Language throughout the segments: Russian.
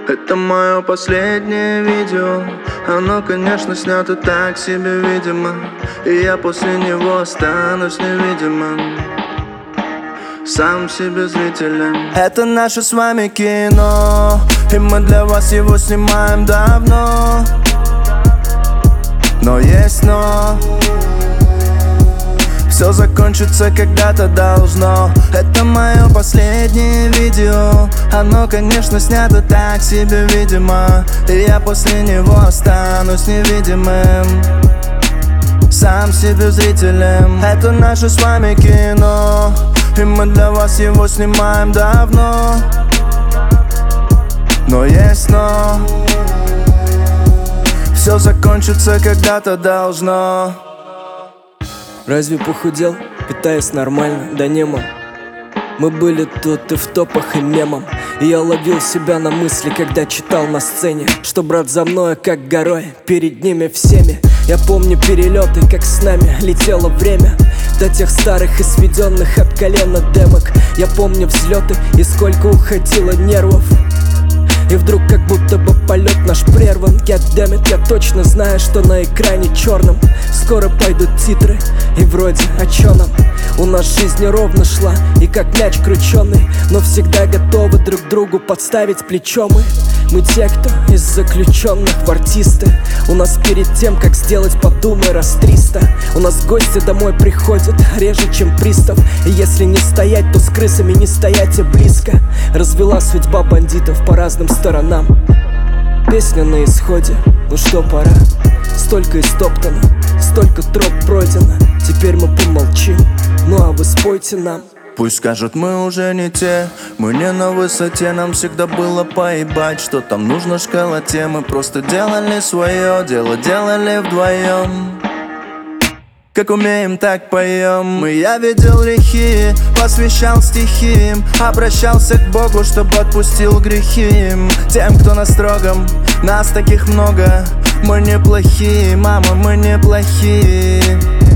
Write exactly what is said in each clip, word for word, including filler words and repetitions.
Это мое последнее видео. Оно, конечно, снято так себе, видимо. И я после него останусь невидимым, сам себе зрителем. Это наше с вами кино, и мы для вас его снимаем давно. Но есть но, все закончится когда-то должно. Это мое последнее видео. Оно, конечно, снято так себе, видимо. И я после него останусь невидимым, сам себе зрителем. Это наше с вами кино, и мы для вас его снимаем давно. Но есть но, все закончится когда-то должно. Разве похудел? Питаюсь нормально, да не мам. Мы были тут и в топах, и мемом. И я ловил себя на мысли, когда читал на сцене, что брат за мною как горой, перед ними всеми. Я помню перелеты, как с нами летело время, до тех старых и сведенных от колена демок. Я помню взлеты и сколько уходило нервов. И вдруг как будто бы полет наш прерван. Goddammit, я точно знаю, что на экране черном скоро пойдут титры, и вроде о чё нам? У нас жизнь ровно шла, и как мяч крученый, но всегда готовы друг другу подставить плечо мы. Мы те, кто из заключенных в артисты. У нас перед тем, как сделать, подумай раз триста. У нас гости домой приходят реже, чем пристав. И если не стоять, то с крысами не стоять и близко. Развела судьба бандитов по разным сторонам. Песня на исходе, ну что, пора. Столько истоптано, столько троп пройдено. Теперь мы помолчим, ну а вы спойте нам. Пусть скажут, мы уже не те, мы не на высоте. Нам всегда было поебать, что там нужно школоте. Мы просто делали свое дело, делали вдвоем. Как умеем, так поем. И я видел грехи, посвящал стихи, обращался к Богу, чтобы отпустил грехи. Тем, кто на строгом, нас таких много. Мы неплохие, мама, мы неплохие.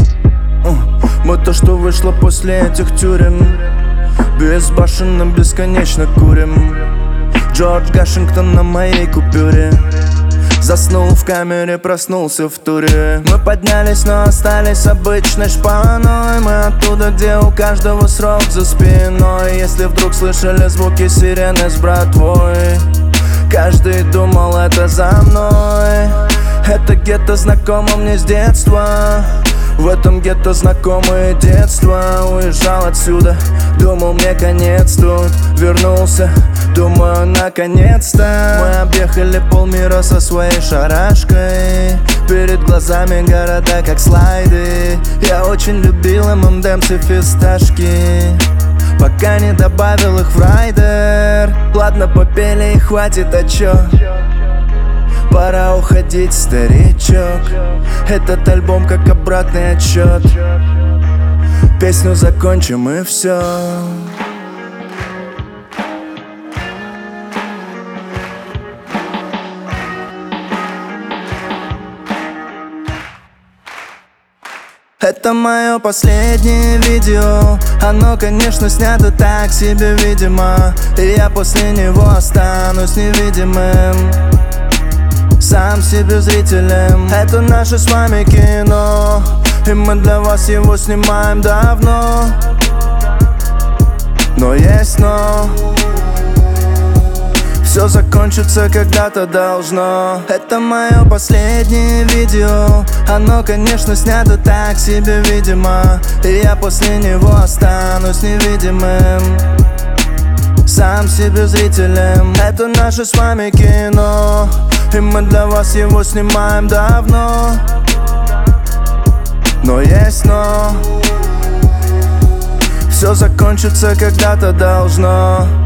Мы то, что вышло после этих тюрем, безбашенно, бесконечно курим. Джордж Вашингтон на моей купюре. Заснул в камере, проснулся в туре. Мы поднялись, но остались обычной шпаной. Мы оттуда, где у каждого срок за спиной. Если вдруг слышали звуки сирены с братвой, каждый думал, это за мной. Это гетто знакомо мне с детства. В этом гетто знакомое детство. Уезжал отсюда, думал, мне конец тут. Вернулся, думаю, наконец-то. Мы объехали полмира со своей шарашкой. Перед глазами города, как слайды. Я очень любил эм энд эмс и фисташки, пока не добавил их в райдер. Ладно, попели и хватит, а чё? Пора уходить, старичок. Этот альбом как обратный отсчет. Песню закончим и все. Это мое последнее видео. Оно, конечно, снято так себе, видимо. И я после него останусь невидимым, сам себе зрителем. Это наше с вами кино, и мы для вас его снимаем давно. Но есть но, все закончится когда-то должно. Это мое последнее видео. Оно, конечно, снято так себе, видимо. И я после него останусь невидимым, сам себе зрителем. Это наше с вами кино, и мы для вас его снимаем давно. Но есть но, все закончится когда-то должно.